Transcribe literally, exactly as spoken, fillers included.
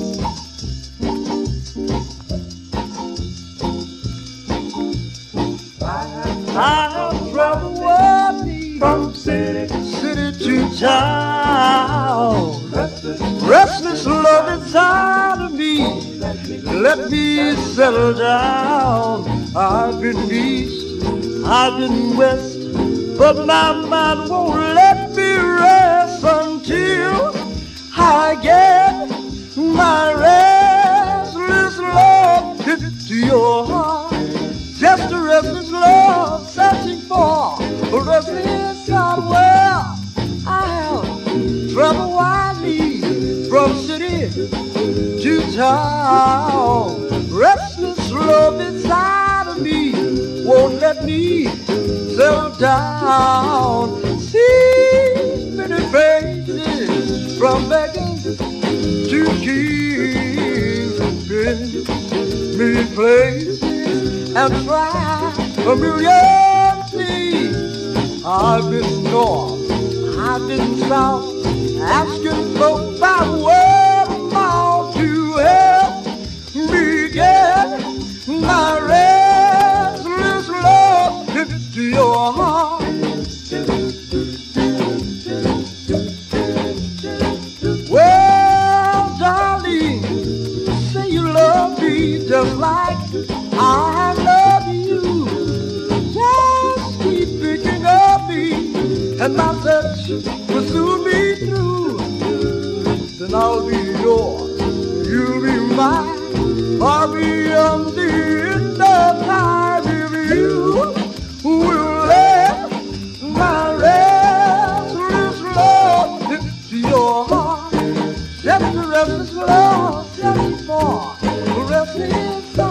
I have traveled worldly from city, city to town. Restless love inside of me, let me settle down. I've been east, I've been west, but my mind won't let me rest until I get my restless love into your heart. Just a restless love searching for a restless God. Well, I have traveled widely from city to town. Restless love inside of me won't let me settle down. See many faces from beggars to kings, many places and try a million things. I've been north, I've been south, asking folks by word of mouth to help me get my restless love into your heart. Well, darling, say you love me just like I love you. Just keep thinking of me, and my search will soon be through. Then I'll be yours, you'll be mine, far beyond the end of time. If you will let my restless love into your heart, just a restless love, just for a restless love.